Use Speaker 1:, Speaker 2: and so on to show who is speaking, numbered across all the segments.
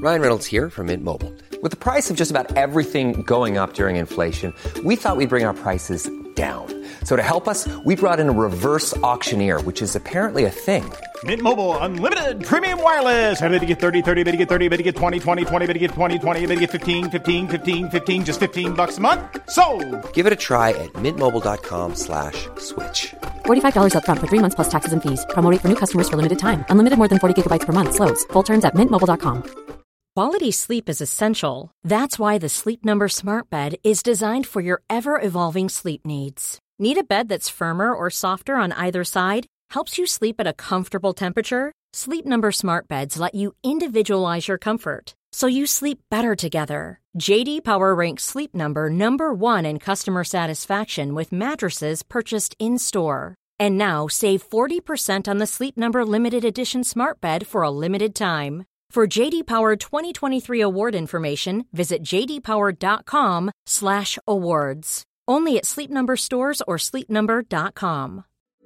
Speaker 1: Ryan Reynolds here from Mint Mobile. With the price of just about everything going up during inflation, we thought we'd bring our prices down. So to help us, we brought in a reverse auctioneer, which is apparently a thing.
Speaker 2: Mint Mobile Unlimited Premium Wireless. How to get 30, 30, bit to get 30, bit to get 20, 20, 20, bit to get 20, 20, bit to get 15, 15, 15, 15, just $15 a month? Sold!
Speaker 1: Give it a try at mintmobile.com/switch.
Speaker 3: $45 up front for 3 months plus taxes and fees. Promo rate for new customers for limited time. Unlimited more than 40 gigabytes per month. Slows full terms at mintmobile.com.
Speaker 4: Quality sleep is essential. That's why the Sleep Number Smart Bed is designed for your ever-evolving sleep needs. Need a bed that's firmer or softer on either side? Helps you sleep at a comfortable temperature? Sleep Number Smart Beds let you individualize your comfort, so you sleep better together. J.D. Power ranks Sleep Number number 1 in customer satisfaction with mattresses purchased in-store. And now, save 40% on the Sleep Number Limited Edition Smart Bed for a limited time. For J.D. Power 2023 award information, visit jdpower.com/awards. Only at Sleep Number stores or sleepnumber.com.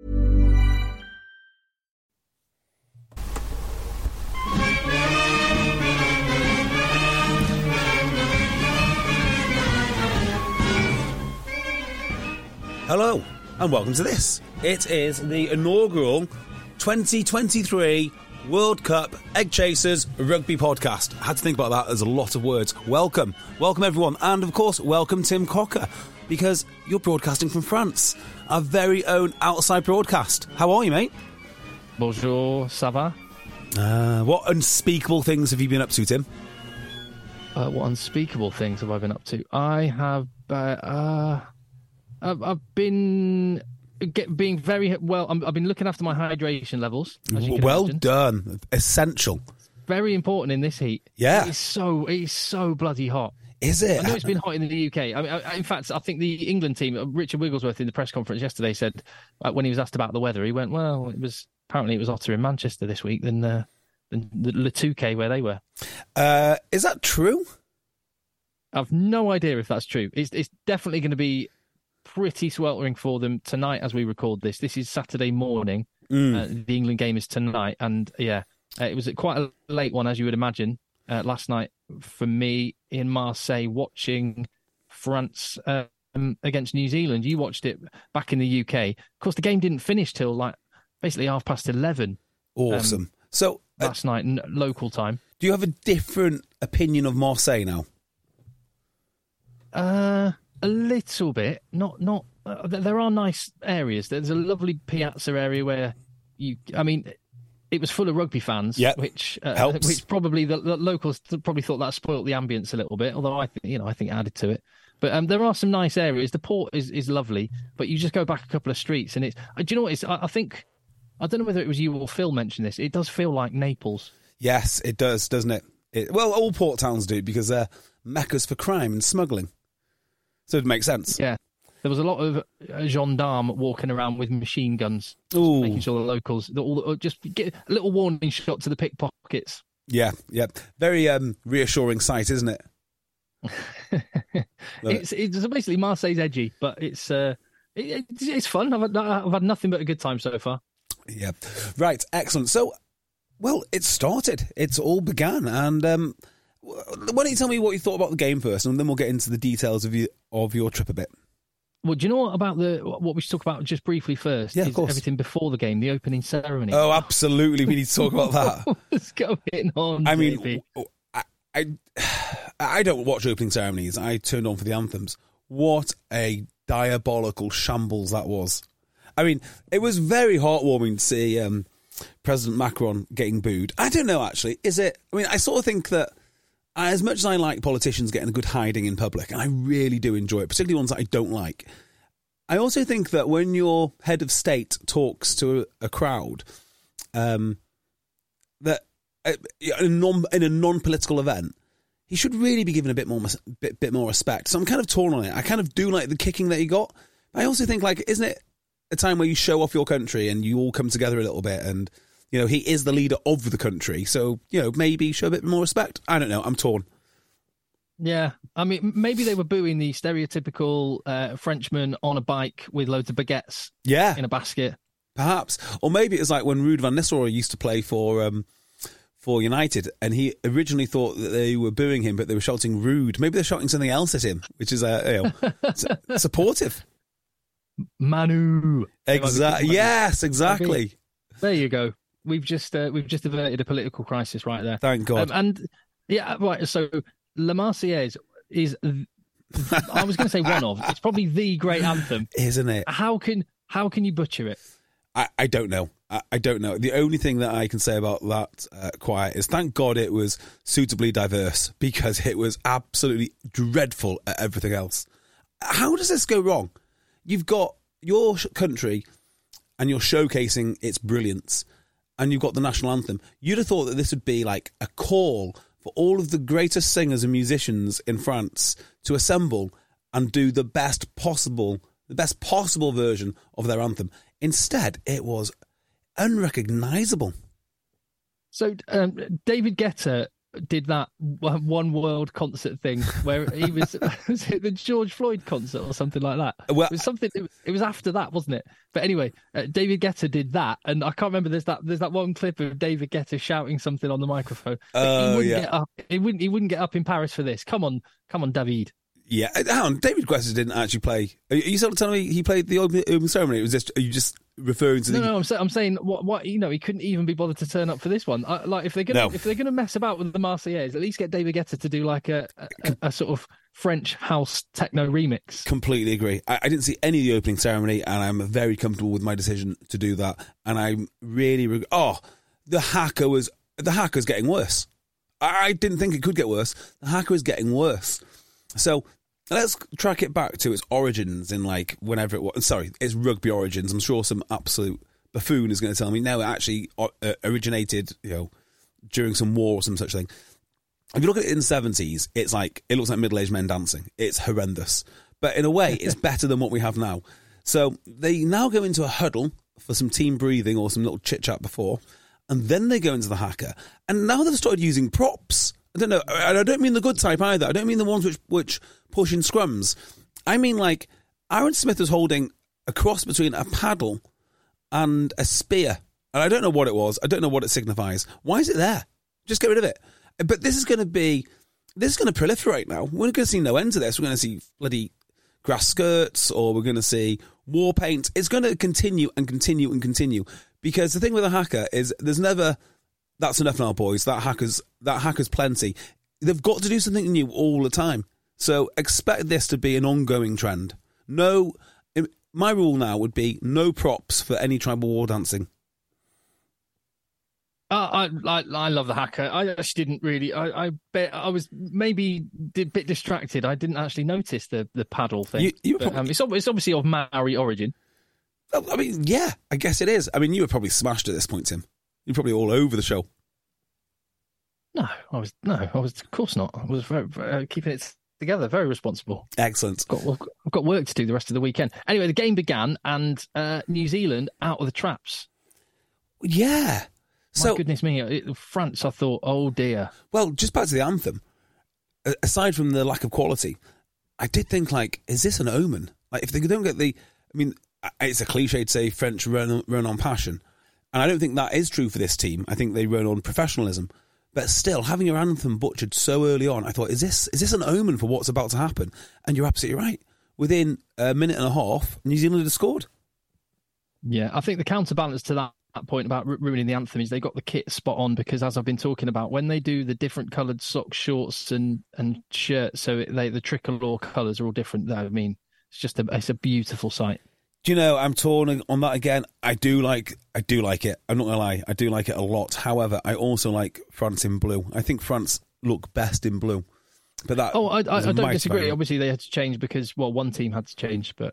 Speaker 5: Hello, and welcome to this. It is the inaugural 2023 World Cup Egg Chasers Rugby Podcast. I had to think about that. There's a lot of words. Welcome everyone, and of course, welcome Tim Cocker, because you're broadcasting from France, our very own outside broadcast. How are you, mate?
Speaker 6: Bonjour, ça va?
Speaker 5: What unspeakable things have you been up to, Tim?
Speaker 6: What unspeakable things have I been up to? I have. I've been being very well. I've been looking after my hydration levels.
Speaker 5: Well done. Essential.
Speaker 6: Very important in this heat.
Speaker 5: Yeah.
Speaker 6: It's so bloody hot.
Speaker 5: Is it?
Speaker 6: I know it's been hot in the UK. I mean, in fact, I think the England team, Richard Wigglesworth in the press conference yesterday said, when he was asked about the weather, he went, well, apparently it was hotter in Manchester this week than the Le Touquet where they were.
Speaker 5: Is that true?
Speaker 6: I've no idea if that's true. It's definitely going to be pretty sweltering for them tonight as we record this. This is Saturday morning. The England game is tonight. And yeah, it was quite a late one, as you would imagine, last night for me in Marseille watching France against New Zealand. You watched it back in the UK. Of course, the game didn't finish till basically 11:30.
Speaker 5: Awesome. So
Speaker 6: last night, local time.
Speaker 5: Do you have a different opinion of Marseille now?
Speaker 6: A little bit. Not. There are nice areas. There's a lovely piazza area where it was full of rugby fans.
Speaker 5: Yep.
Speaker 6: Which
Speaker 5: helps.
Speaker 6: Which probably the locals probably thought that spoilt the ambience a little bit. Although I think it added to it. But there are some nice areas. The port is lovely, but you just go back a couple of streets and it's. Do you know what? I think I don't know whether it was you or Phil mentioned this. It does feel like Naples.
Speaker 5: Yes, it does, doesn't it? Well, all port towns do because they're meccas for crime and smuggling. So it makes sense.
Speaker 6: Yeah. There was a lot of gendarmes walking around with machine guns, making sure the locals just get a little warning shot to the pickpockets.
Speaker 5: Yeah. Very reassuring sight, isn't it?
Speaker 6: It's basically Marseille's edgy, but it's fun. I've had nothing but a good time so far.
Speaker 5: Yeah. Right. Excellent. So, well, it started. It's all began, and why don't you tell me what you thought about the game first, and then we'll get into the details of your trip a bit.
Speaker 6: Well, do you know what about what we should talk about just briefly first?
Speaker 5: Yeah, of course.
Speaker 6: Everything before the game, the opening ceremony.
Speaker 5: Oh, absolutely. We need to talk about that.
Speaker 6: What's going on?
Speaker 5: I mean, I don't watch opening ceremonies. I turned on for the anthems. What a diabolical shambles that was. I mean, it was very heartwarming to see President Macron getting booed. I don't know, actually. Is it? I mean, I sort of think that as much as I like politicians getting a good hiding in public, and I really do enjoy it, particularly ones that I don't like, I also think that when your head of state talks to a crowd, that in a non-political event, he should really be given a bit more respect. So I'm kind of torn on it. I kind of do like the kicking that he got. But I also think, isn't it a time where you show off your country and you all come together a little bit and, he is the leader of the country. So, maybe show a bit more respect. I don't know. I'm torn.
Speaker 6: Yeah. I mean, maybe they were booing the stereotypical Frenchman on a bike with loads of baguettes in a basket.
Speaker 5: Perhaps. Or maybe it's like when Ruud van Nistelrooy used to play for for United, and he originally thought that they were booing him, but they were shouting rude. Maybe they're shouting something else at him, which is supportive.
Speaker 6: Manu.
Speaker 5: Exactly. Yes, exactly.
Speaker 6: There you go. We've just averted a political crisis right there.
Speaker 5: Thank God.
Speaker 6: And yeah, right. So La Marseillaise is, I was going to say one of. It's probably the great anthem,
Speaker 5: isn't it?
Speaker 6: How can you butcher it?
Speaker 5: I don't know. I don't know. The only thing that I can say about that choir is thank God it was suitably diverse, because it was absolutely dreadful at everything else. How does this go wrong? You've got your country and you're showcasing its brilliance, and you've got the national anthem. You'd have thought that this would be like a call for all of the greatest singers and musicians in France to assemble and do the best possible version of their anthem. Instead, it was unrecognisable.
Speaker 6: So David Guetta did that One World concert thing where he was it the George Floyd concert or something like that?
Speaker 5: Well,
Speaker 6: it was after that, wasn't it? But anyway, David Guetta did that, and I can't remember. There's that one clip of David Guetta shouting something on the microphone. Get up. He wouldn't get up in Paris for this. Come on, David.
Speaker 5: Yeah, hang on. David Guetta didn't actually play. Are you sort of telling me he played the opening ceremony? Are you just referring to the? No,
Speaker 6: I'm saying what he couldn't even be bothered to turn up for this one. Like if they're gonna mess about with the Marseillaise, at least get David Guetta to do like a sort of French house techno remix.
Speaker 5: Completely agree. I didn't see any of the opening ceremony, and I'm very comfortable with my decision to do that. And I'm really the hacker's getting worse. I didn't think it could get worse. The hacker is getting worse. So let's track it back to its origins in like whenever it was. Sorry, its rugby origins. I'm sure some absolute buffoon is going to tell me now it actually originated, during some war or some such thing. If you look at it in the 70s, it looks like middle-aged men dancing. It's horrendous, but in a way, it's better than what we have now. So they now go into a huddle for some team breathing or some little chit chat before, and then they go into the haka. And now they've started using props. I don't know. I don't mean the good type either. I don't mean the ones which push in scrums. I mean like Aaron Smith was holding a cross between a paddle and a spear. And I don't know what it was. I don't know what it signifies. Why is it there? Just get rid of it. But this is going to proliferate now. We're going to see no end to this. We're going to see bloody grass skirts, or we're going to see war paint. It's going to continue and continue and continue. Because the thing with a hacker is there's never... That's enough now, boys. That hacker's plenty. They've got to do something new all the time. So expect this to be an ongoing trend. No, my rule now would be no props for any tribal war dancing.
Speaker 6: I love the hacker. I actually didn't really. I bet I was maybe a bit distracted. I didn't actually notice the paddle thing. It's obviously of Maori origin.
Speaker 5: I mean, yeah, I guess it is. I mean, you were probably smashed at this point, Tim. You're probably all over the show.
Speaker 6: No, I was. Of course not. I was very keeping it together. Very responsible.
Speaker 5: Excellent.
Speaker 6: I've got work to do the rest of the weekend. Anyway, the game began, and New Zealand out of the traps.
Speaker 5: Yeah.
Speaker 6: My goodness me, France. I thought, oh dear.
Speaker 5: Well, just back to the anthem. Aside from the lack of quality, I did think is this an omen? Like if they don't get it's a cliche to say French run on passion. And I don't think that is true for this team. I think they run on professionalism. But still, having your anthem butchered so early on, I thought, is this an omen for what's about to happen? And you're absolutely right. Within a minute and a half, New Zealand had scored.
Speaker 6: Yeah, I think the counterbalance to that point about ruining the anthem is they got the kit spot on, because as I've been talking about, when they do the different coloured socks, shorts and shirts, so the tricolour colours are all different. I mean, it's a beautiful sight.
Speaker 5: Do you know, I'm torn on that again. I do like it. I'm not going to lie. I do like it a lot. However, I also like France in blue. I think France look best in blue. But that
Speaker 6: I don't disagree. Obviously, they had to change because, one team had to change. But,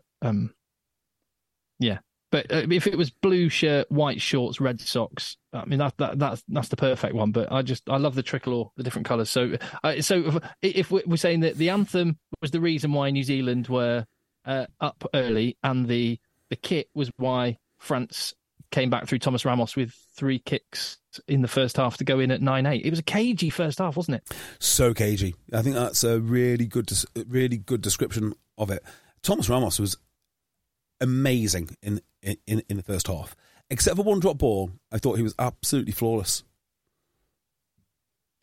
Speaker 6: yeah. But if it was blue shirt, white shorts, red socks, I mean, that's the perfect one. But I love the tricolour, the different colours. So if we're saying that the anthem was the reason why New Zealand were up early, and the kit was why France came back through Thomas Ramos with 3 kicks in the first half to go in at 9-8. It was a cagey first half, wasn't it?
Speaker 5: So cagey. I think that's a really good description of it. Thomas Ramos was amazing in the first half. Except for one drop ball, I thought he was absolutely flawless.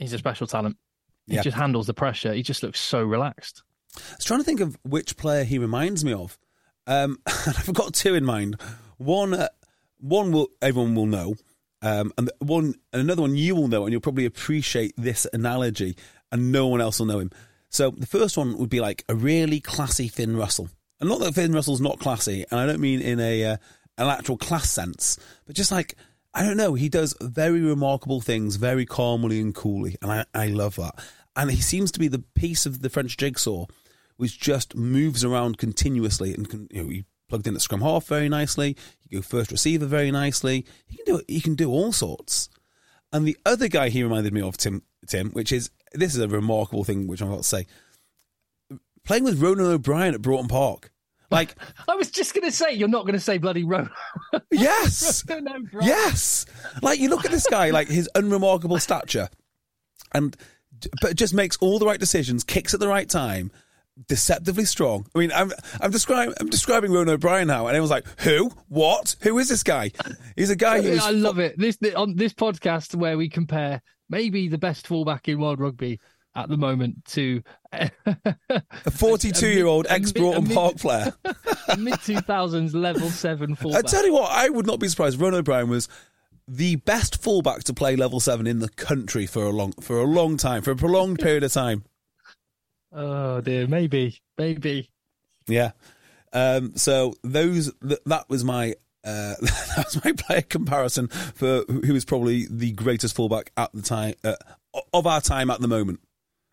Speaker 6: He's a special talent. He
Speaker 5: Yeah.
Speaker 6: just handles the pressure. He just looks so relaxed.
Speaker 5: I was trying to think of which player he reminds me of. I've got two in mind. One everyone will know, and another one you will know, and you'll probably appreciate this analogy, and no one else will know him. So the first one would be like a really classy Finn Russell, and not that Finn Russell's not classy, and I don't mean in an actual class sense, but just like, I don't know, he does very remarkable things very calmly and coolly, and I love that. And he seems to be the piece of the French jigsaw which just moves around continuously, and he plugged in at scrum half very nicely. You go first receiver very nicely. He can do all sorts. And the other guy he reminded me of, Tim, which is, this is a remarkable thing which I'm about to say, playing with Ronan O'Brien at Broughton Park. Like,
Speaker 6: I was just going to say, you're not going to say bloody Ronan.
Speaker 5: Yes,
Speaker 6: Ronan O'Brien.
Speaker 5: yes. Like, you look at this guy, like his unremarkable stature, but just makes all the right decisions, kicks at the right time. Deceptively strong. I mean, I'm describing Ronan O'Brien now, and everyone's like, "Who? What? Who is this guy?" He's a guy who's.
Speaker 6: I love it. On this podcast where we compare maybe the best fullback in world rugby at the moment to
Speaker 5: a 42-year-old ex-Broughton Park player,
Speaker 6: a mid-2000s level 7 fullback.
Speaker 5: I tell you what, I would not be surprised. Ronan O'Brien was the best fullback to play level 7 in the country for a long time, for a prolonged period of time.
Speaker 6: Oh dear, maybe.
Speaker 5: Yeah. So that was my that was my player comparison for who was probably the greatest fullback at the time of our time at the moment.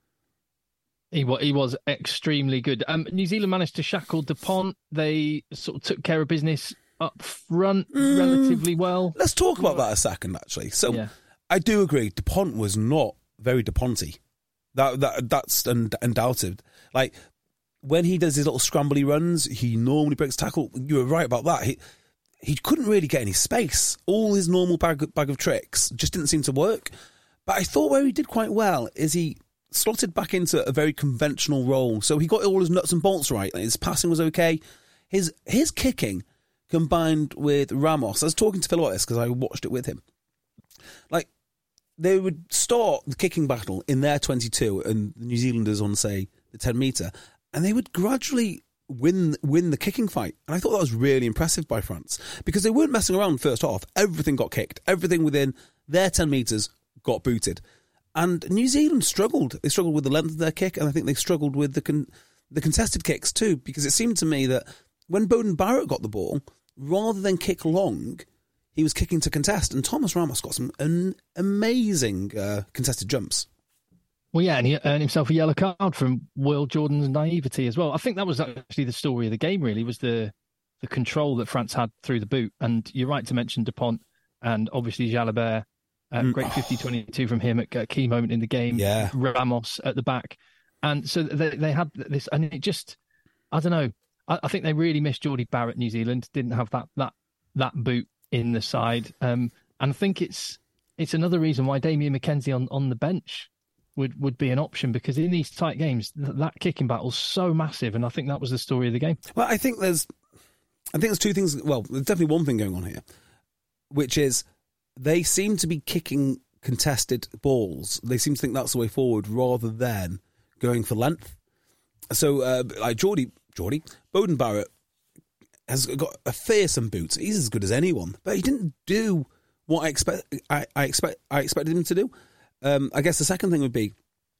Speaker 6: He was extremely good. New Zealand managed to shackle Dupont. They sort of took care of business up front relatively well.
Speaker 5: Let's talk about that a second, actually. So yeah. I do agree, Dupont was not very Dupont-y. That's undoubted. Like, when he does his little scrambly runs, he normally breaks tackle. You were right about that. He couldn't really get any space. All his normal bag of tricks just didn't seem to work. But I thought where he did quite well is he slotted back into a very conventional role. So he got all his nuts and bolts right. His passing was okay. His kicking combined with Ramos. I was talking to Phil Otis because I watched it with him. Like, they would start the kicking battle in their 22 and the New Zealanders on, say, the 10 metre, and they would gradually win the kicking fight. And I thought that was really impressive by France, because they weren't messing around first half. Everything got kicked. Everything within their 10 metres got booted. And New Zealand struggled. They struggled with the length of their kick, and I think they struggled with the contested kicks too, because it seemed to me that when Beauden Barrett got the ball, rather than kick long, he was kicking to contest, and Thomas Ramos got some amazing contested jumps.
Speaker 6: Well, yeah, and he earned himself a yellow card from Will Jordan's naivety as well. I think that was actually the story of the game, really, was the control that France had through the boot. And you're right to mention Dupont and obviously Jalabert. Great 50-22 from him at a key moment in the game.
Speaker 5: Yeah.
Speaker 6: Ramos at the back. And so they had this, and it just, I don't know, I think they really missed Geordie Barrett, New Zealand, didn't have that boot in the side, and I think it's another reason why Damien McKenzie on the bench would be an option, because in these tight games that kicking battle's so massive, and I think that was the story of the game.
Speaker 5: Well, I think there's two things. Well, there's definitely one thing going on here, which is they seem to be kicking contested balls. They seem to think that's the way forward rather than going for length. So, like Geordie Beauden Barrett has got a fearsome boot. He's as good as anyone, but he didn't do what I expected him to do. I guess the second thing would be,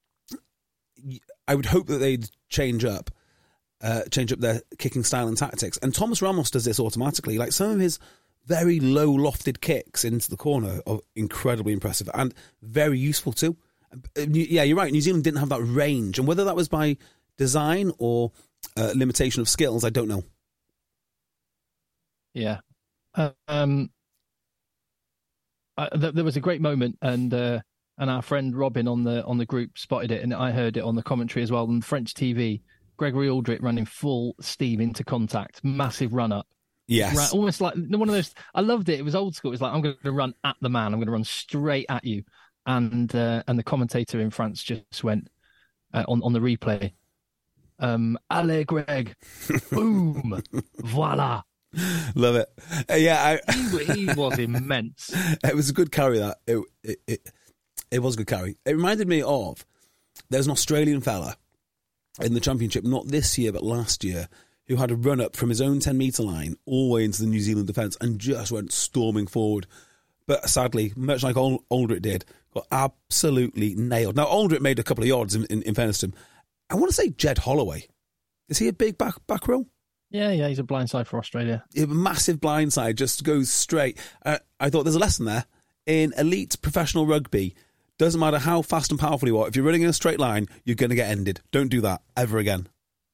Speaker 5: I would hope that they'd change up their kicking style and tactics. And Thomas Ramos does this automatically. Like, some of his very low lofted kicks into the corner are incredibly impressive and very useful too. Yeah, you're right. New Zealand didn't have that range, and whether that was by design or limitation of skills, I don't know.
Speaker 6: Yeah. There was a great moment, and our friend Robin on the group spotted it, and I heard it on the commentary as well on French TV. Gregory Aldrit running full steam into contact, massive run up.
Speaker 5: Yes.
Speaker 6: Almost like one of those. I loved it. It was old school. It was like, I'm going to run at the man. I'm going to run straight at you. And the commentator in France just went on the replay. Allez, Greg. Boom. Voila.
Speaker 5: Love it. Yeah,
Speaker 6: he was immense.
Speaker 5: It was a good carry, that. It was a good carry. It reminded me of, there's an Australian fella in the Championship, not this year but last year, who had a run-up from his own 10-metre line all the way into the New Zealand defence and just went storming forward. But sadly, much like Aldrit did, got absolutely nailed. Now, Aldrit made a couple of yards in fairness to him. I want to say Jed Holloway. Is he a big back row?
Speaker 6: Yeah, he's a blindside for Australia.
Speaker 5: A massive blindside, just goes straight. I thought there's a lesson there. In elite professional rugby, doesn't matter how fast and powerful you are, if you're running in a straight line, you're going to get ended. Don't do that ever again.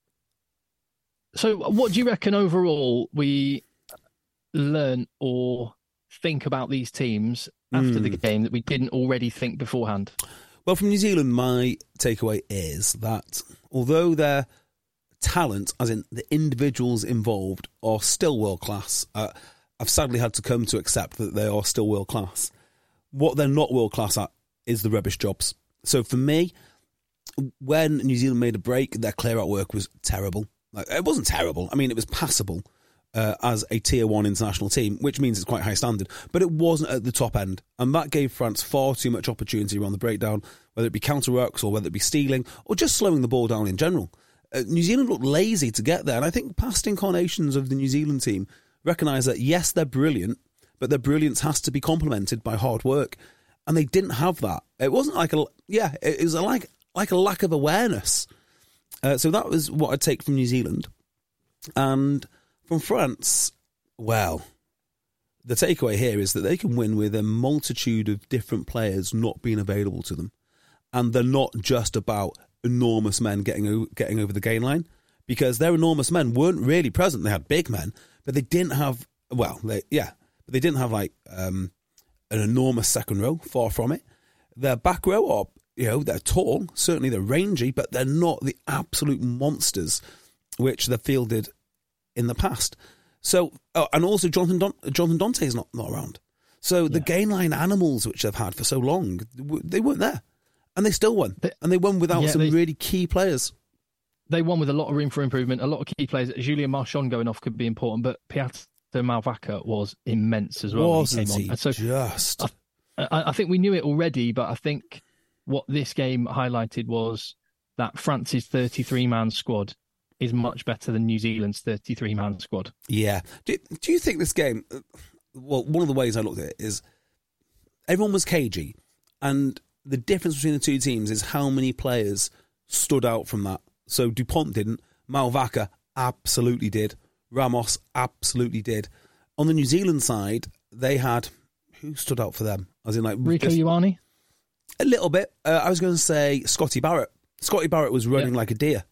Speaker 6: So what do you reckon overall we learn or think about these teams after the game that we didn't already think beforehand?
Speaker 5: Well, from New Zealand, my takeaway is that although their talent, as in the individuals involved, are still world-class, I've sadly had to come to accept that they are still world-class. What they're not world-class at is the rubbish jobs. So for me, when New Zealand made a break, their clear-out work was terrible. It wasn't terrible. I mean, it was passable as a Tier 1 international team, which means it's quite high standard, but it wasn't at the top end. And that gave France far too much opportunity around the breakdown, whether it be counter-rucks or whether it be stealing or just slowing the ball down in general. New Zealand looked lazy to get there, and I think past incarnations of the New Zealand team recognise that, yes, they're brilliant, but their brilliance has to be complemented by hard work, and they didn't have that. It wasn't like it was like a lack of awareness. So that was what I'd take from New Zealand. And from France, well, the takeaway here is that they can win with a multitude of different players not being available to them, and they're not just about enormous men getting over the gain line, because their enormous men weren't really present. They had big men, but they didn't have they didn't have like an enormous second row. Far from it. Their back row are, they're tall, certainly they're rangy, but they're not the absolute monsters which they've fielded in the past. So, and also Jonathan Dante is not around. So the gain line animals which they've had for so long, they weren't there. And they still won. And they won without some really key players.
Speaker 6: They won with a lot of room for improvement, a lot of key players. Julien Marchand going off could be important, but Piato Malvaca was immense as well.
Speaker 5: Wasn't he?
Speaker 6: And so
Speaker 5: just?
Speaker 6: I think we knew it already, but I think what this game highlighted was that France's 33-man squad is much better than New Zealand's 33-man squad.
Speaker 5: Yeah. Do you think this game... Well, one of the ways I looked at it is everyone was cagey, and the difference between the two teams is how many players stood out from that. So Dupont didn't. Malvaca absolutely did. Ramos absolutely did. On the New Zealand side, they had... Who stood out for them? As in, like,
Speaker 6: Rico Ioane?
Speaker 5: A little bit. I was going to say Scotty Barrett. Scotty Barrett was running like a deer.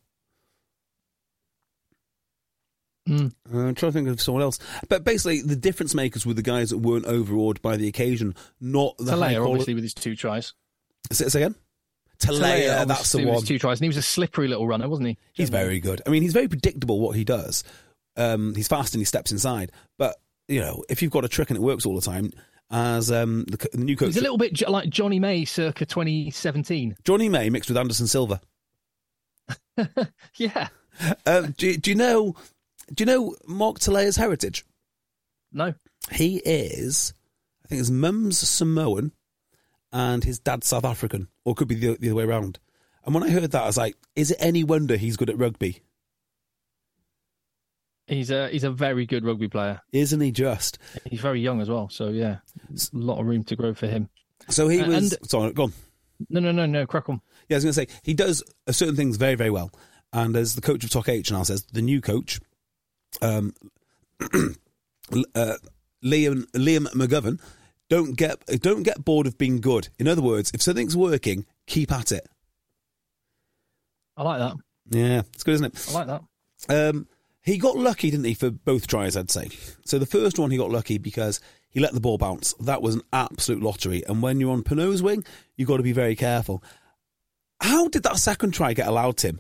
Speaker 5: I'm trying to think of someone else. But basically, the difference makers were the guys that weren't overawed by the occasion, not the high quality.
Speaker 6: Obviously, with his 2 tries.
Speaker 5: Say again? Talea, that's the one.
Speaker 6: With his 2 tries. And he was a slippery little runner, wasn't he?
Speaker 5: He's very good. I mean, he's very predictable what he does. He's fast and he steps inside. But, if you've got a trick and it works all the time, as the new coach...
Speaker 6: He's a little bit like Johnny May circa 2017.
Speaker 5: Johnny May mixed with Anderson Silva.
Speaker 6: Yeah.
Speaker 5: Do you know Mark Talea's heritage?
Speaker 6: No.
Speaker 5: He is, I think his mum's Samoan and his dad's South African, or it could be the other way around. And when I heard that, I was like, is it any wonder he's good at rugby?
Speaker 6: He's a very good rugby player.
Speaker 5: Isn't he just?
Speaker 6: He's very young as well, so yeah, a lot of room to grow for him.
Speaker 5: So he was... Sorry, go on.
Speaker 6: No, crack on.
Speaker 5: Yeah, I was going to say, he does certain things very, very well. And as the coach of Tok H now says, the new coach... Liam McGovern, don't get bored of being good. In other words, if something's working, keep at it.
Speaker 6: I like that.
Speaker 5: Yeah, it's good, isn't it?
Speaker 6: I like that.
Speaker 5: He got lucky, didn't he, for both tries, I'd say. So the first one, he got lucky because he let the ball bounce. That was an absolute lottery. And when you're on Pinot's wing, you've got to be very careful. How did that second try get allowed, Tim?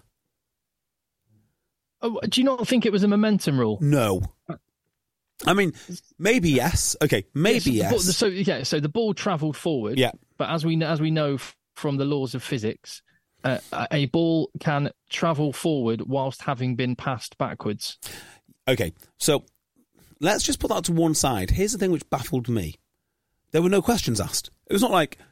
Speaker 6: Oh, do you not think it was a momentum rule?
Speaker 5: No. I mean, maybe yes. Okay, maybe yes.
Speaker 6: So the ball travelled forward.
Speaker 5: Yeah.
Speaker 6: But as we know from the laws of physics, a ball can travel forward whilst having been passed backwards.
Speaker 5: Okay, so let's just put that to one side. Here's the thing which baffled me. There were no questions asked. It was not like,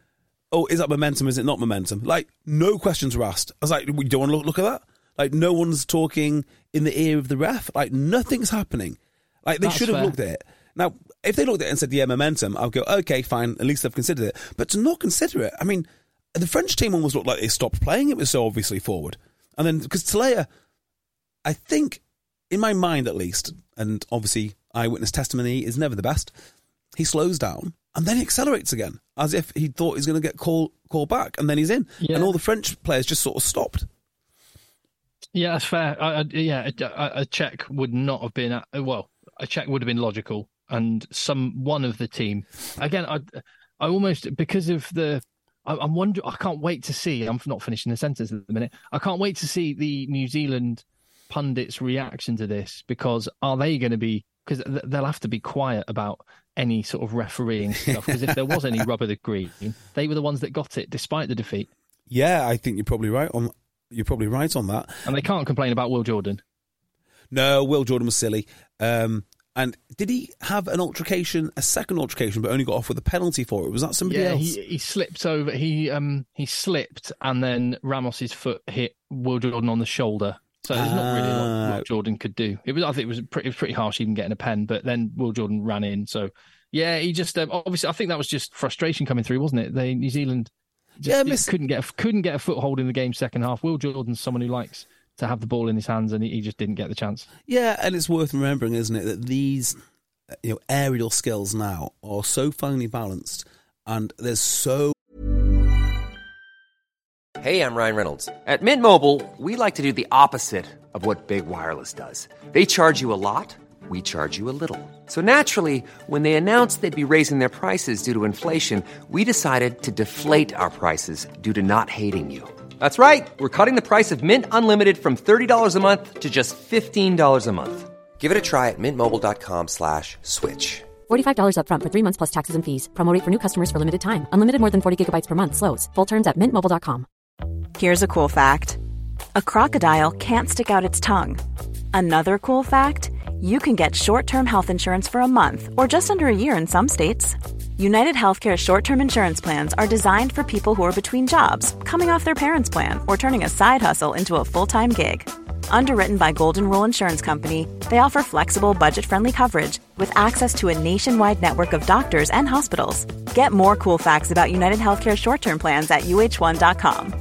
Speaker 5: oh, is that momentum? Is it not momentum? Like, no questions were asked. I was like, we don't want to look at that. Like, no one's talking in the ear of the ref. Like, nothing's happening. Like, they should have looked at it. Now, if they looked at it and said, yeah, momentum, I'll go, okay, fine, at least they've considered it. But to not consider it, I mean, the French team almost looked like they stopped playing. It was so obviously forward. And then, because Talea, I think, in my mind at least, and obviously eyewitness testimony is never the best, he slows down and then he accelerates again, as if he thought he was going to get called back, and then he's in. Yeah. And all the French players just sort of stopped. Yeah,
Speaker 6: that's fair. A check would not have been, a check would have been logical. And one of the team, again, I almost, because of I'm wondering, I can't wait to see, I'm not finishing the sentence at the minute, I can't wait to see the New Zealand pundits' reaction to this, because are they going to be, because they'll have to be quiet about any sort of refereeing stuff, because if there was any rub of the green, they were the ones that got it despite the defeat.
Speaker 5: Yeah, I think you're probably right on that. And
Speaker 6: they can't complain about Will Jordan.
Speaker 5: No, Will Jordan was silly. And did he have a second altercation, but only got off with a penalty for it? Was that somebody else?
Speaker 6: He slipped over. He slipped, and then Ramos's foot hit Will Jordan on the shoulder. So there's not really a lot Will Jordan could do. I think it was pretty harsh even getting a pen, but then Will Jordan ran in. So yeah, he just obviously I think that was just frustration coming through, wasn't it? New Zealand just couldn't get a foothold in the game second half. Will Jordan's someone who likes to have the ball in his hands, and he just didn't get the chance.
Speaker 5: Yeah, and it's worth remembering, isn't it, that these aerial skills now are so finely balanced, and there's so...
Speaker 1: Hey, I'm Ryan Reynolds. At Mint Mobile, we like to do the opposite of what Big Wireless does. They charge you a lot, we charge you a little. So naturally, when they announced they'd be raising their prices due to inflation, we decided to deflate our prices due to not hating you. That's right. We're cutting the price of Mint Unlimited from $30 a month to just $15 a month. Give it a try at mintmobile.com/switch.
Speaker 3: $45 up front for 3 months plus taxes and fees. Promo rate for new customers for limited time. Unlimited more than 40 gigabytes per month. Slows full terms at mintmobile.com.
Speaker 7: Here's a cool fact. A crocodile can't stick out its tongue. Another cool fact, you can get short-term health insurance for a month or just under a year in some states. United Healthcare short-term insurance plans are designed for people who are between jobs, coming off their parents' plan, or turning a side hustle into a full-time gig. Underwritten by Golden Rule Insurance Company, they offer flexible, budget-friendly coverage with access to a nationwide network of doctors and hospitals. Get more cool facts about United Healthcare short-term plans at uh1.com.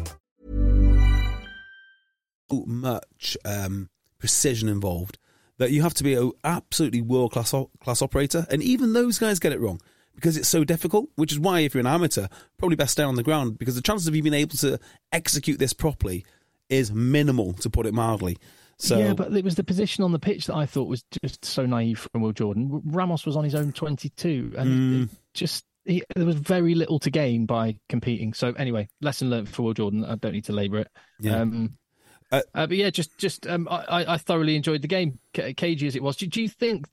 Speaker 5: Much precision involved that you have to be an absolutely world-class operator, and even those guys get it wrong. Because it's so difficult, which is why if you're an amateur, probably best stay on the ground, because the chances of you being able to execute this properly is minimal, to put it mildly. So,
Speaker 6: yeah, but it was the position on the pitch that I thought was just so naive from Will Jordan. Ramos was on his own 22, and there was very little to gain by competing. So anyway, lesson learned for Will Jordan. I don't need to labour it. Yeah. But yeah, I thoroughly enjoyed the game, cagey as it was. Do you think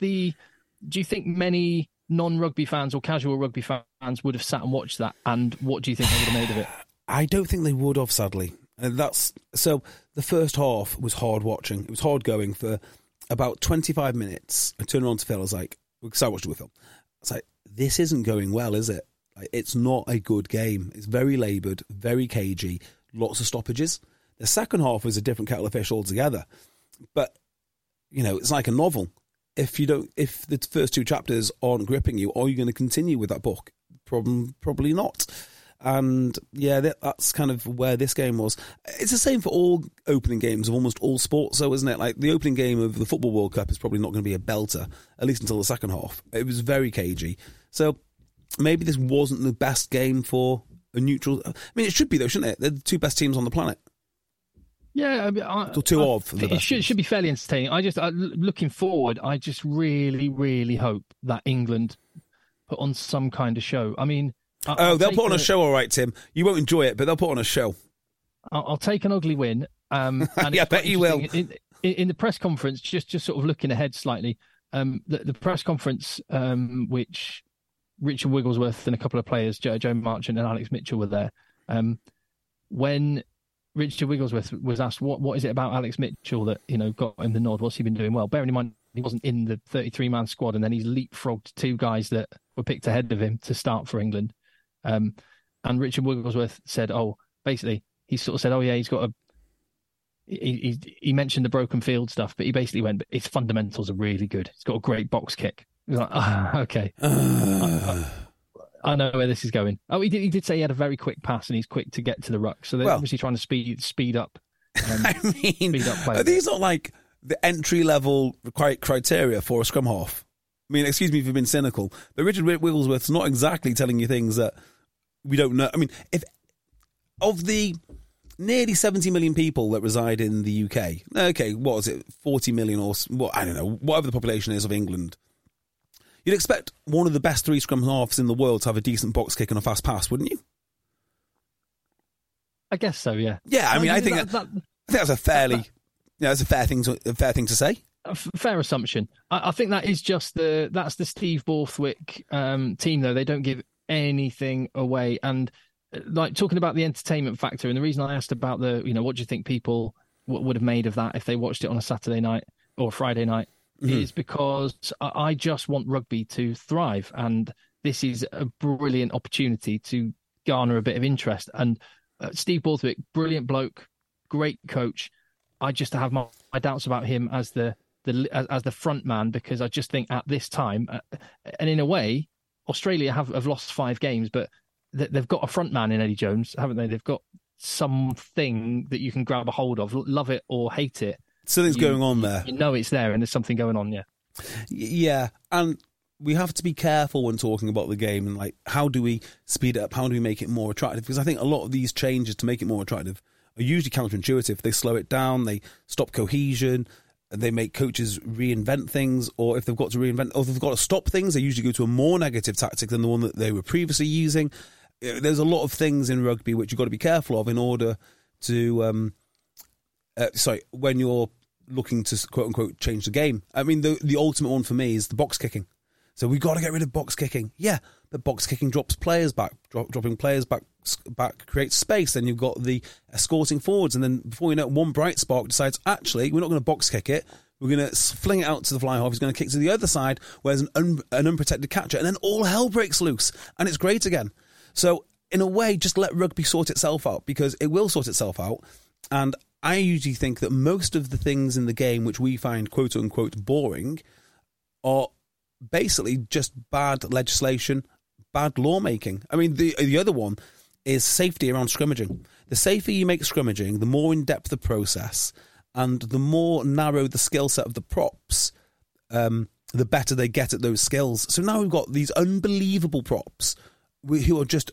Speaker 6: many non-rugby fans or casual rugby fans would have sat and watched that, and what do you think they would have made of it?
Speaker 5: I don't think they would have, sadly. So the first half was hard watching. It was hard going for about 25 minutes. I turned around to Phil, I was like, because I watched it with Phil, I was like, this isn't going well, is it? Like, it's not a good game. It's very laboured, very cagey, lots of stoppages. The second half was a different kettle of fish altogether. But, it's like a novel. If the first two chapters aren't gripping you, are you going to continue with that book? Probably not. And yeah, that's kind of where this game was. It's the same for all opening games of almost all sports, though, isn't it? Like the opening game of the Football World Cup is probably not going to be a belter, at least until the second half. It was very cagey. So maybe this wasn't the best game for a neutral. I mean, it should be though, shouldn't it? They're the two best teams on the planet.
Speaker 6: Yeah, it should be fairly entertaining. Looking forward, I just really, really hope that England put on some kind of show. I mean,
Speaker 5: they'll put on a show, all right, Tim. You won't enjoy it, but they'll put on a show.
Speaker 6: I'll take an ugly win. And
Speaker 5: yeah, I bet you will.
Speaker 6: In the press conference, just sort of looking ahead slightly, the press conference, which Richard Wigglesworth and a couple of players, Joe Marchant and Alex Mitchell, were there. When Richard Wigglesworth was asked, what is it about Alex Mitchell that got him the nod? What's he been doing well? Bearing in mind he wasn't in the 33-man squad, and then he's leapfrogged two guys that were picked ahead of him to start for England. And and Richard Wigglesworth said, basically, he sort of said, he's got he mentioned the broken field stuff, but he basically went, but its fundamentals are really good. It's got a great box kick. He was like, okay. I know where this is going. He did say he had a very quick pass and he's quick to get to the ruck. So they're obviously trying to speed up.
Speaker 5: I mean, are these not like the entry level criteria for a scrum half? I mean, excuse me for being cynical, but Richard Wigglesworth's not exactly telling you things that we don't know. I mean, if of the nearly 70 million people that reside in the UK, okay, what is it, 40 million or I don't know, whatever the population is of England, you'd expect one of the best 3 scrum halves in the world to have a decent box kick and a fast pass, wouldn't you?
Speaker 6: I guess so, yeah.
Speaker 5: Yeah, I mean, I think that's a fairly, that's a fair thing to say.
Speaker 6: Fair assumption. I think that is just that's the Steve Borthwick team, though. They don't give anything away. And like talking about the entertainment factor, and the reason I asked about what do you think people would have made of that if they watched it on a Saturday night or a Friday night, is because I just want rugby to thrive. And this is a brilliant opportunity to garner a bit of interest. And Steve Borthwick, brilliant bloke, great coach. I just have my doubts about him as the front man, because I just think at this time, and in a way, Australia have lost 5 games, but they've got a front man in Eddie Jones, haven't they? They've got something that you can grab a hold of, love it or hate it.
Speaker 5: Something's going on there.
Speaker 6: You know it's there, and there's something going on, yeah.
Speaker 5: Yeah, and we have to be careful when talking about the game and like how do we speed it up, how do we make it more attractive? Because I think a lot of these changes to make it more attractive are usually counterintuitive. They slow it down, they stop cohesion, they make coaches reinvent things, or if they've got to reinvent, or if they've got to stop things, they usually go to a more negative tactic than the one that they were previously using. There's a lot of things in rugby which you've got to be careful of in order to, when you're looking to quote unquote change the game. I mean, the ultimate one for me is the box kicking. So we've got to get rid of box kicking. Yeah, but box kicking drops players back. Dropping players back creates space. Then you've got the escorting forwards. And then before you know it, one bright spark decides, actually, we're not going to box kick it. We're going to fling it out to the fly half. He's going to kick to the other side where there's an unprotected catcher. And then all hell breaks loose. And it's great again. So in a way, just let rugby sort itself out, because it will sort itself out. And I usually think that most of the things in the game which we find quote unquote boring are basically just bad legislation, bad lawmaking. I mean, the other one is safety around scrummaging. The safer you make scrummaging, the more in-depth the process, and the more narrow the skill set of the props, the better they get at those skills. So now we've got these unbelievable props who are just,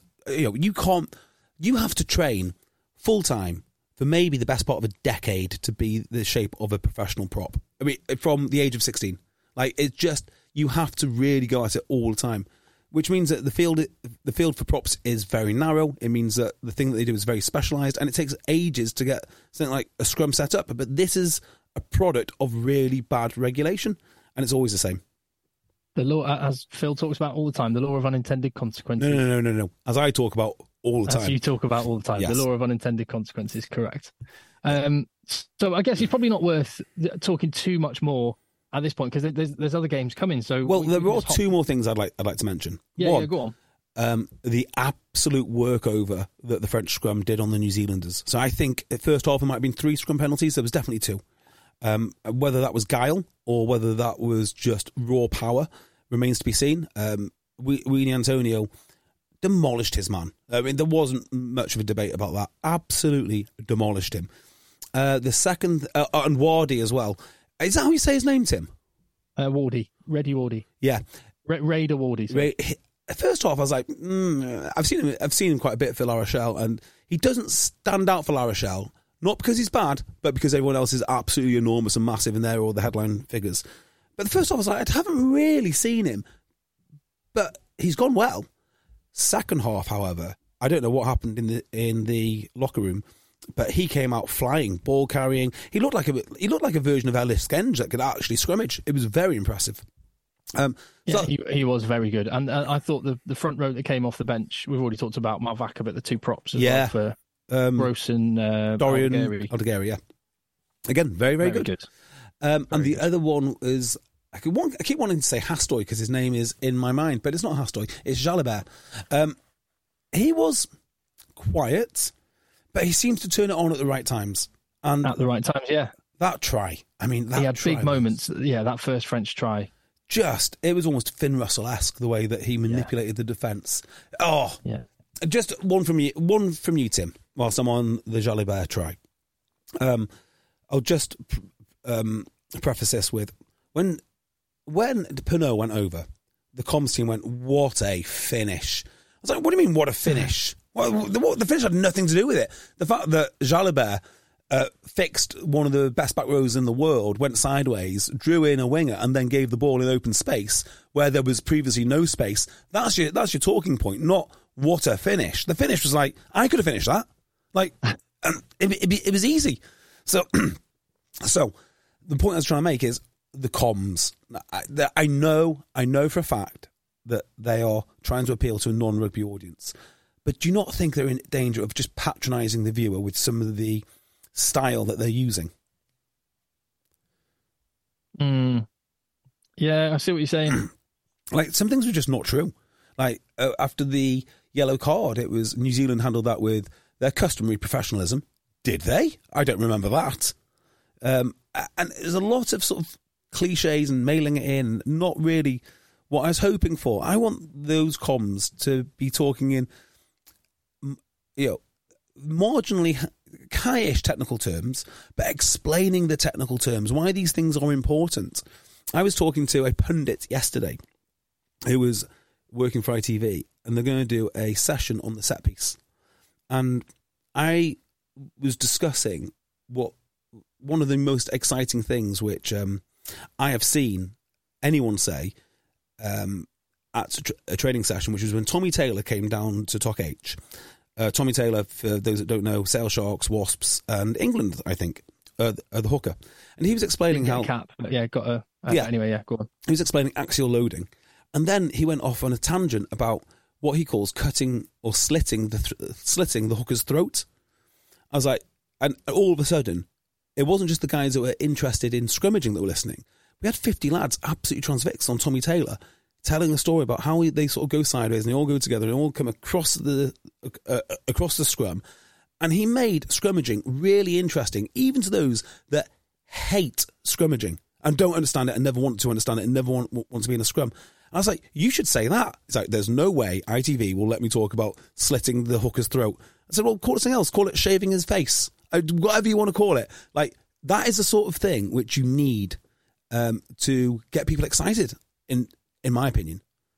Speaker 5: you have to train full-time for maybe the best part of a decade to be the shape of a professional prop. I mean, from the age of 16. Like, it's just, you have to really go at it all the time, which means that the field for props is very narrow. It means that the thing that they do is very specialised, and it takes ages to get something like a scrum set up. But this is a product of really bad regulation, and it's always the same.
Speaker 6: The law, as Phil talks about all the time, the law of unintended consequences.
Speaker 5: No. As I talk about all the time.
Speaker 6: As you talk about all the time.
Speaker 5: Yes.
Speaker 6: The law of unintended consequences, correct. So I guess it's probably not worth talking too much more at this point, because there's other games coming. So
Speaker 5: there are 2 more things I'd like to mention.
Speaker 6: Yeah, go on.
Speaker 5: The absolute workover that the French scrum did on the New Zealanders. So I think at first half there might have been 3 scrum penalties. There was definitely 2. Whether that was guile or whether that was just raw power remains to be seen. Weenie Antonio demolished his man. I mean, there wasn't much of a debate about that. Absolutely demolished him. The second, and Wardy as well. Is that how you say his name, Tim?
Speaker 6: Wardy. Reddy Wardy.
Speaker 5: Yeah.
Speaker 6: Raider Wardy.
Speaker 5: First off, I was like, I've seen him quite a bit for La Rochelle, and he doesn't stand out for La Rochelle. Not because he's bad, but because everyone else is absolutely enormous and massive, and they're all the headline figures. But the first half, I was like, I haven't really seen him, but he's gone well. Second half, however, I don't know what happened in the locker room, but he came out flying, ball carrying. He looked like a version of Ellis Genge that could actually scrummage. It was very impressive.
Speaker 6: He was very good, and I thought the front row that came off the bench. We've already talked about Malvaka, but the 2 props as well for. Gross and
Speaker 5: Dorian Aldegheri, yeah. Again, very, very good. And the other one is, I keep wanting to say Hastoy because his name is in my mind, but it's not Hastoy, it's Jalibert. He was quiet, but he seems to turn it on at the right times. And
Speaker 6: at the right times, yeah.
Speaker 5: That try, I mean, that
Speaker 6: he had
Speaker 5: try
Speaker 6: big moments. Yeah, that first French try.
Speaker 5: It was almost Finn Russell-esque the way that he manipulated the defence. Oh, yeah. Just one from you, Tim, whilst I'm on the Jalibert try. I'll just preface this with, when Pinot went over, the comms team went, what a finish. I was like, what do you mean, what a finish? The finish had nothing to do with it. The fact that Jalibert fixed one of the best back rows in the world, went sideways, drew in a winger, and then gave the ball in open space where there was previously no space. That's your talking point, not what a finish. The finish was like, I could have finished that. Like, it was easy. So the point I was trying to make is the comms. I know for a fact that they are trying to appeal to a non-rugby audience, but do you not think they're in danger of just patronising the viewer with some of the style that they're using?
Speaker 6: Yeah, I see what you're saying.
Speaker 5: Like, some things were just not true. Like, after the yellow card, it was New Zealand handled that with their customary professionalism. Did they? I don't remember that. And there's a lot of sort of cliches and mailing it in, not really what I was hoping for. I want those comms to be talking in, marginally high-ish technical terms, but explaining the technical terms, why these things are important. I was talking to a pundit yesterday who was working for ITV, and they're going to do a session on the set piece. And I was discussing what one of the most exciting things which I have seen anyone say at a training session, which was when Tommy Taylor came down to Talk H. Tommy Taylor, for those that don't know, Sale Sharks, Wasps, and England, I think, the hooker. And he was explaining how...
Speaker 6: Cap, but yeah, got a... Anyway, yeah, go on.
Speaker 5: He was explaining axial loading. And then he went off on a tangent about what he calls cutting or slitting the hooker's throat. I was like... And all of a sudden, it wasn't just the guys that were interested in scrummaging that were listening. We had 50 lads absolutely transfixed on Tommy Taylor, telling a story about how they sort of go sideways and they all go together and all come across the scrum. And he made scrummaging really interesting, even to those that hate scrummaging and don't understand it and never want to understand it and never want to be in a scrum. And I was like, you should say that. It's like, there's no way ITV will let me talk about slitting the hooker's throat. I said, well, call it something else. Call it shaving his face. Whatever you want to call it. Like, that is the sort of thing which you need to get people excited, in my opinion.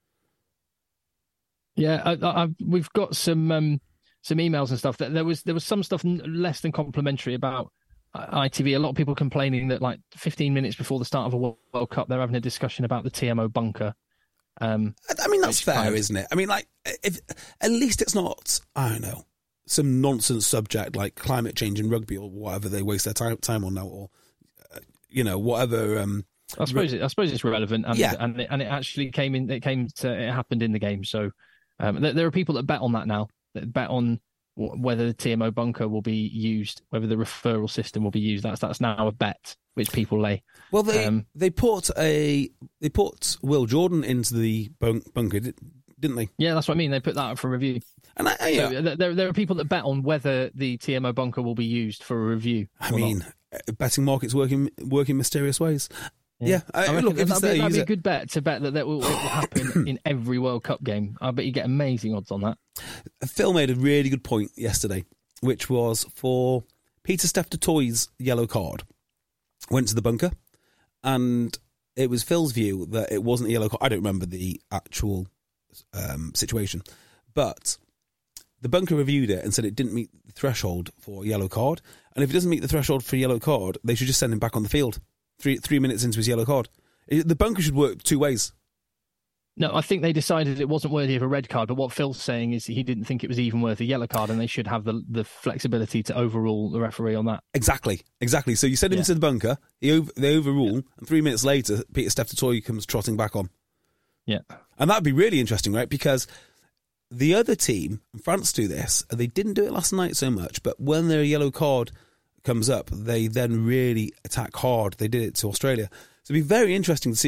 Speaker 6: Yeah, we've got some emails and stuff. There was some stuff less than complimentary about ITV. A lot of people complaining that like 15 minutes before the start of a World Cup, they're having a discussion about the TMO bunker.
Speaker 5: I mean, that's fair, isn't it? I mean, like, if at least it's not, I don't know, some nonsense subject like climate change in rugby or whatever they waste their time on now, or whatever.
Speaker 6: I suppose it's relevant, and it actually it happened in the game. So there are people that bet on that now. That bet on whether the TMO bunker will be used, whether the referral system will be used. That's now a bet which people lay.
Speaker 5: Well, they put Will Jordan into the bunker, didn't they?
Speaker 6: Yeah, that's what I mean. They put that up for review. And so there are people that bet on whether the TMO bunker will be used for a review.
Speaker 5: I mean, betting markets work in mysterious ways. Yeah,
Speaker 6: look, that'd be a good bet to bet that will happen in every World Cup game. I bet you get amazing odds on that.
Speaker 5: Phil made a really good point yesterday, which was for Pieter-Steph du Toit's yellow card. Went to the bunker, and it was Phil's view that it wasn't a yellow card. I don't remember the actual situation, but the bunker reviewed it and said it didn't meet the threshold for a yellow card. And if it doesn't meet the threshold for a yellow card, they should just send him back on the field 3 minutes into his yellow card. The bunker should work two ways.
Speaker 6: No, I think they decided it wasn't worthy of a red card, but what Phil's saying is he didn't think it was even worth a yellow card, and they should have the flexibility to overrule the referee on that.
Speaker 5: Exactly. So you send him to the bunker, they overrule, and 3 minutes later, Pieter-Steph du Toit comes trotting back on.
Speaker 6: Yeah.
Speaker 5: And that'd be really interesting, right? Because the other team, and France do this, they didn't do it last night so much, but when their yellow card comes up, they then really attack hard. They did it to Australia. So it'd be very interesting to see them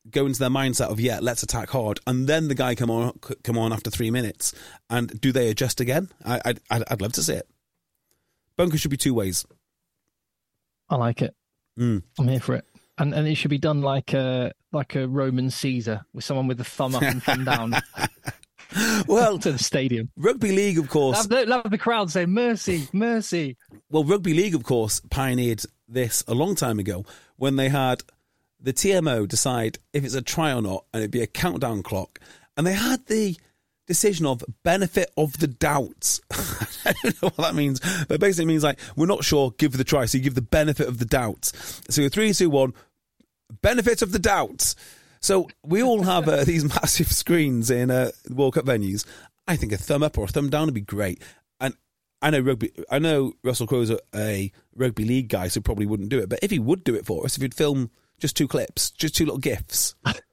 Speaker 5: go into their mindset of, let's attack hard, and then the guy come on after 3 minutes, and do they adjust again? I'd love to see it. Bunker should be 2 ways.
Speaker 6: I like it. I'm here for it. And it should be done like a Roman Caesar, with someone with the thumb up and thumb down.
Speaker 5: Well,
Speaker 6: to the stadium.
Speaker 5: Rugby League, of course.
Speaker 6: Have the crowd say, mercy, mercy.
Speaker 5: Well, Rugby League, of course, pioneered this a long time ago when they had the TMO decide if it's a try or not, and it'd be a countdown clock. And they had the decision of benefit of the doubt. I don't know what that means, but basically it means like, we're not sure, give the try. So you give the benefit of the doubt. So you're 3, 2, 1, benefit of the doubt. So we all have these massive screens in World Cup venues. I think a thumb up or a thumb down would be great. And I know Russell Crowe's a Rugby League guy, so probably wouldn't do it. But if he would do it for us, if he'd film just 2 clips, just 2 little GIFs.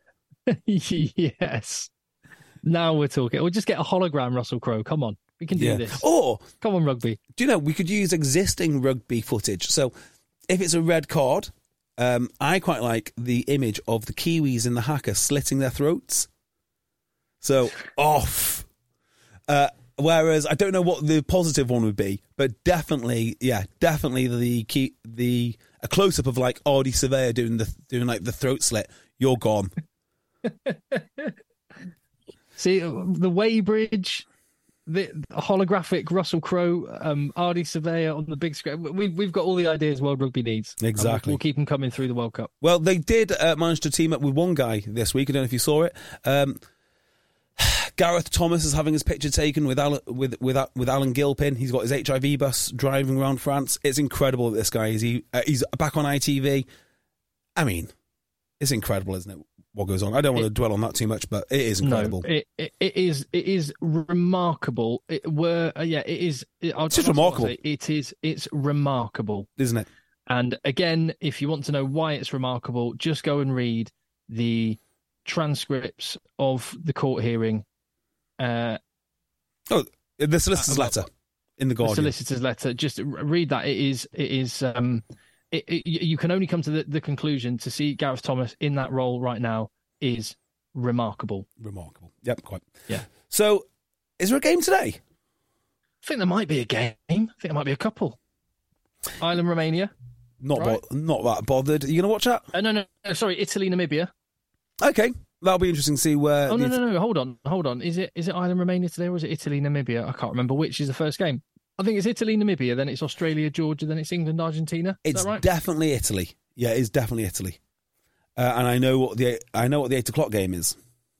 Speaker 6: Yes. Now we're talking. We'll just get a hologram Russell Crowe. Come on. We can do this.
Speaker 5: Or,
Speaker 6: come on, rugby.
Speaker 5: Do you know, we could use existing rugby footage. So if it's a red card, I quite like the image of the Kiwis in the haka slitting their throats. So, off. Whereas I don't know what the positive one would be, but definitely a close-up of like Ardie Surveyor doing like the throat slit. You're gone.
Speaker 6: See, the Weybridge, the holographic Russell Crowe, Ardie Surveyor on the big screen. We've got all the ideas World Rugby needs.
Speaker 5: Exactly.
Speaker 6: We'll keep them coming through the World Cup.
Speaker 5: Well, they did manage to team up with one guy this week. I don't know if you saw it. Gareth Thomas is having his picture taken with Alan Gilpin. He's got his HIV bus driving around France. It's incredible that this guy is. He's back on ITV. I mean, it's incredible, isn't it? What goes on? I don't want to dwell on that too much, but it is incredible.
Speaker 6: No, it is remarkable. It is.
Speaker 5: It's just remarkable.
Speaker 6: It's remarkable,
Speaker 5: isn't it?
Speaker 6: And again, if you want to know why it's remarkable, just go and read the transcripts of the court hearing.
Speaker 5: The solicitor's letter in the Guardian.
Speaker 6: The solicitor's letter. Just read that. It is. You can only come to the conclusion to see Gareth Thomas in that role right now is remarkable.
Speaker 5: Remarkable. Yep, quite.
Speaker 6: Yeah.
Speaker 5: So, is there a game today?
Speaker 6: I think there might be a game. I think there might be a couple. Ireland, Romania.
Speaker 5: Not that bothered. Are you going to watch that?
Speaker 6: No. Sorry, Italy, Namibia.
Speaker 5: Okay. That'll be interesting to see where...
Speaker 6: Oh, no. Hold on. Is it Ireland, Romania today, or is it Italy, Namibia? I can't remember which is the first game. I think it's Italy, Namibia, then it's Australia, Georgia, then it's England, Argentina. Is that right?
Speaker 5: Definitely Italy. Yeah, it's definitely Italy. And I know what the 8 o'clock game is.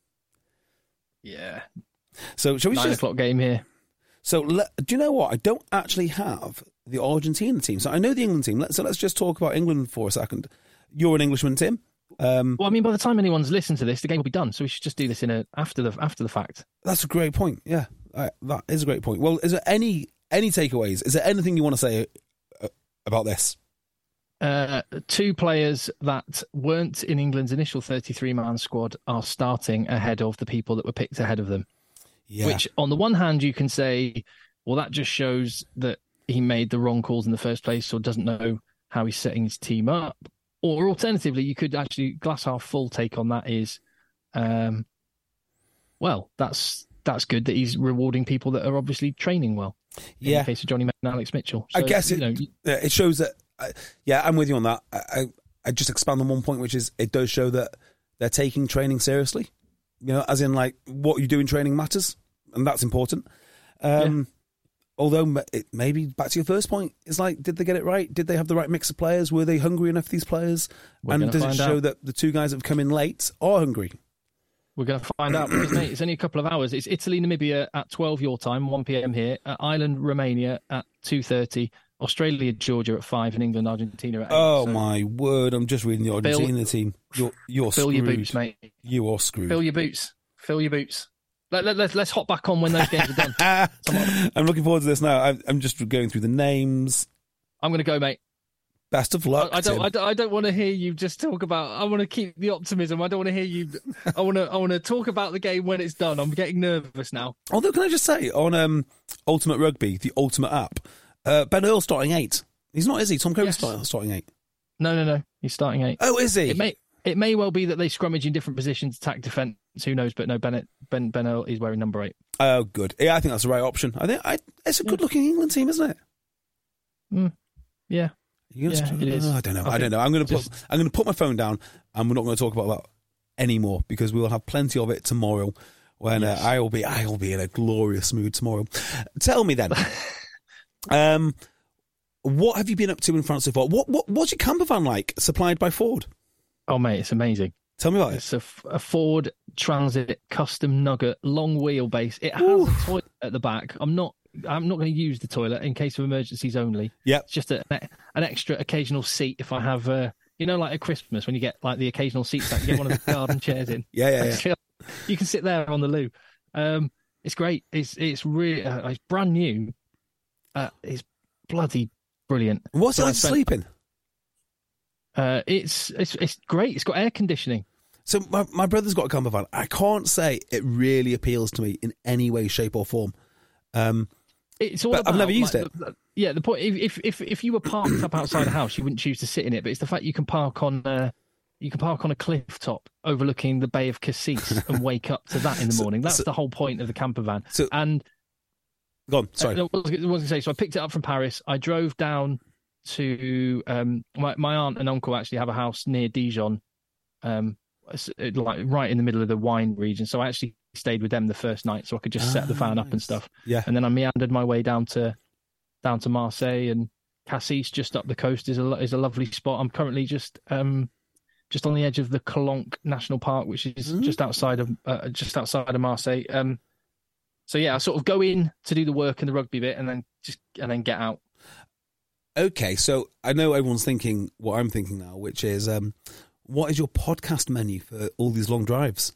Speaker 6: Yeah.
Speaker 5: So shall we
Speaker 6: 9 o'clock game here.
Speaker 5: So do you know what? I don't actually have the Argentina team. So I know the England team. So let's just talk about England for a second. You're an Englishman, Tim.
Speaker 6: Well, I mean, by the time anyone's listened to this, the game will be done. So we should just do this after the fact.
Speaker 5: That's a great point. Yeah, that is a great point. Well, is there any takeaways? Is there anything you want to say about this?
Speaker 6: 2 players that weren't in England's initial 33-man squad are starting ahead of the people that were picked ahead of them. Yeah. Which, on the one hand, you can say, well, that just shows that he made the wrong calls in the first place or doesn't know how he's setting his team up. Or alternatively, you could actually, glass half full take on that is, well, that's good that he's rewarding people that are obviously training well.
Speaker 5: Yeah.
Speaker 6: In the case of Johnny and Alex Mitchell. So,
Speaker 5: I guess it shows that, I'm with you on that. I just expand on one point, which is it does show that they're taking training seriously. As in like what you do in training matters, and that's important. Although maybe back to your first point, it's like, did they get it right? Did they have the right mix of players? Were they hungry enough, these players? And does it show that the 2 guys that have come in late are hungry? We're
Speaker 6: going to find out because, mate, it's only a couple of hours. It's Italy, Namibia at 12 your time, 1 p.m. here. Ireland, Romania at 2:30. Australia, Georgia at 5, and England, Argentina at 8.
Speaker 5: Oh, my word. I'm just reading the Argentina team. You're
Speaker 6: fill
Speaker 5: screwed.
Speaker 6: Your boots, mate.
Speaker 5: You are screwed.
Speaker 6: Fill your boots. Let's hop back on when those games are done.
Speaker 5: I'm looking forward to this now. I'm just going through the names.
Speaker 6: I'm going to go, mate.
Speaker 5: Best of luck.
Speaker 6: I don't want to hear you just talk about. I want to keep the optimism. I don't want to hear you. I want to talk about the game when it's done. I'm getting nervous now.
Speaker 5: Although, can I just say on Ultimate Rugby, the Ultimate app, Ben Earl starting 8. He's not, is he? Tom Curry's starting 8.
Speaker 6: No. He's starting 8.
Speaker 5: Oh, is he?
Speaker 6: It may well be that they scrummage in different positions, attack, defence. Who knows? But no, Ben Earl is wearing number 8.
Speaker 5: Oh, good. Yeah, I think that's the right option. It's a good-looking England team, isn't it?
Speaker 6: Yeah.
Speaker 5: It is. I don't know.
Speaker 6: Okay.
Speaker 5: I'm going to put my phone down, and we're not going to talk about that anymore because we will have plenty of it tomorrow. When I will be in a glorious mood tomorrow. Tell me then, what have you been up to in France so far? What's your camper van like? Supplied by Ford?
Speaker 6: Oh mate, it's amazing.
Speaker 5: Tell me about it.
Speaker 6: It's a Ford Transit Custom Nugget, long wheelbase. It has a toilet at the back. I'm not going to use the toilet in case of emergencies only.
Speaker 5: Yeah,
Speaker 6: it's just an extra occasional seat if I have, like at Christmas when you get like the occasional seats that you get one of the garden chairs in.
Speaker 5: Yeah.
Speaker 6: You can sit there on the loo. It's great. It's really it's brand new. It's bloody brilliant.
Speaker 5: What's it like to sleep in?
Speaker 6: It's great. It's got air conditioning.
Speaker 5: So my brother's got a camper van. I can't say it really appeals to me in any way, shape, or form.
Speaker 6: It's all about,
Speaker 5: I've never used it.
Speaker 6: The point if you were parked up outside a house, you wouldn't choose to sit in it. But it's the fact you can park on a cliff top overlooking the Bay of Cassis and wake up to that in the morning. That's the whole point of the camper van.
Speaker 5: Go on. Sorry,
Speaker 6: I was going to say. So I picked it up from Paris. I drove down to my aunt and uncle actually have a house near Dijon, like right in the middle of the wine region. So I actually stayed with them the first night, so I could just set the van up and stuff.
Speaker 5: Yeah,
Speaker 6: and then I meandered my way down to Marseille, and Cassis, just up the coast, is a lovely spot. I'm currently just on the edge of the Calanque National Park, which is just outside of Marseille. So yeah, I sort of go in to do the work and the rugby bit, and then get out.
Speaker 5: Okay, so I know everyone's thinking what I'm thinking now, which is, what is your podcast menu for all these long drives?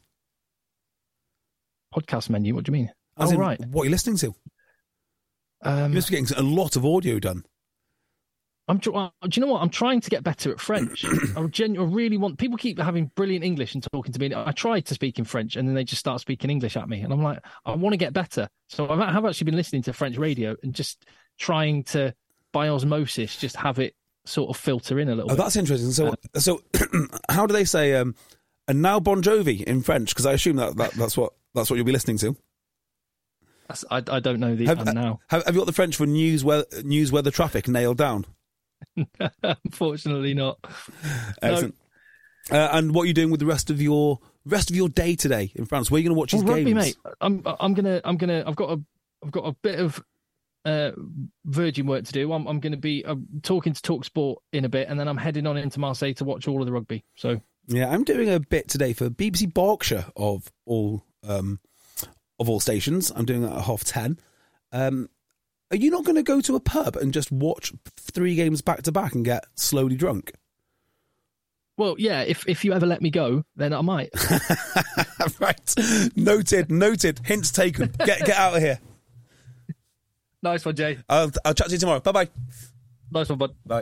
Speaker 6: Podcast menu? What do you mean? Right.
Speaker 5: What are you listening to? You must be getting a lot of audio done.
Speaker 6: Do you know what? I'm trying to get better at French. I really want... People keep having brilliant English and talking to me. I try to speak in French and then they just start speaking English at me. And I'm like, I want to get better. So I have actually been listening to French radio and just trying to, by osmosis, just have it sort of filter in a little bit.
Speaker 5: That's interesting. So how do they say, and now Bon Jovi in French? Because I assume that's what you'll be listening to.
Speaker 6: I don't know the now.
Speaker 5: Have you got the French for news, weather, traffic nailed down?
Speaker 6: Unfortunately not.
Speaker 5: Excellent. No. And what are you doing with the rest of your day today in France? Where are you going to watch these games?
Speaker 6: Rugby, mate. I've got a bit of Virgin work to do. I'm going to be talking to TalkSport in a bit, and then I'm heading on into Marseille to watch all of the rugby. So
Speaker 5: yeah, I'm doing a bit today for BBC Berkshire of all stations. I'm doing that at 10:30. Are you not going to go to a pub and just watch 3 games back to back and get slowly drunk?
Speaker 6: Well, yeah, if you ever let me go, then I might.
Speaker 5: Right. Noted. Hints taken. Get out of here.
Speaker 6: Nice one, Jay.
Speaker 5: I'll chat to you tomorrow. Bye-bye.
Speaker 6: Nice one, bud.
Speaker 5: Bye.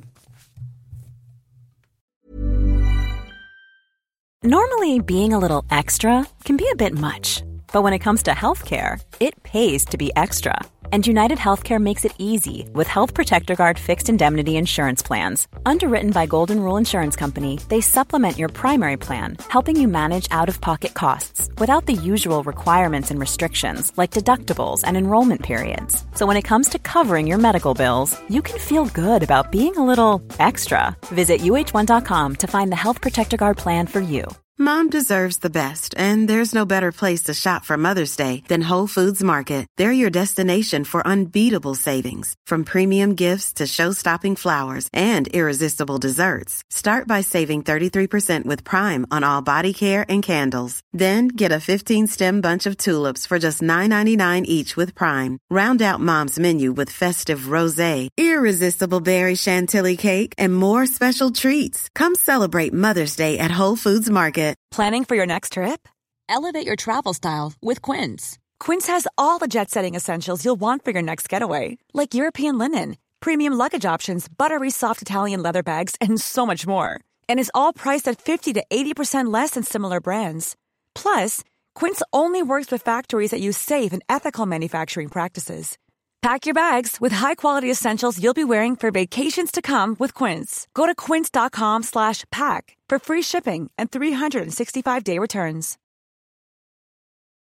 Speaker 7: Normally, being a little extra can be a bit much. But when it comes to healthcare, it pays to be extra. And United Healthcare makes it easy with Health Protector Guard fixed indemnity insurance plans. Underwritten by Golden Rule Insurance Company, they supplement your primary plan, helping you manage out-of-pocket costs without the usual requirements and restrictions like deductibles and enrollment periods. So when it comes to covering your medical bills, you can feel good about being a little extra. Visit UH1.com to find the Health Protector Guard plan for you.
Speaker 8: Mom deserves the best, and there's no better place to shop for Mother's Day than Whole Foods Market. They're your destination for unbeatable savings, from premium gifts to show-stopping flowers and irresistible desserts. Start by saving 33% with Prime on all body care and candles. Then get a 15-stem bunch of tulips for just $9.99 each with Prime. Round out Mom's menu with festive rosé, irresistible berry chantilly cake, and more special treats. Come celebrate Mother's Day at Whole Foods Market.
Speaker 9: Planning for your next trip? Elevate your travel style with Quince.
Speaker 10: Quince has all the jet-setting essentials you'll want for your next getaway, like European linen, premium luggage options, buttery soft Italian leather bags, and so much more. And is all priced at 50 to 80% less than similar brands. Plus, Quince only works with factories that use safe and ethical manufacturing practices. Pack your bags with high-quality essentials you'll be wearing for vacations to come with Quince. Go to quince.com/pack for free shipping and 365-day returns.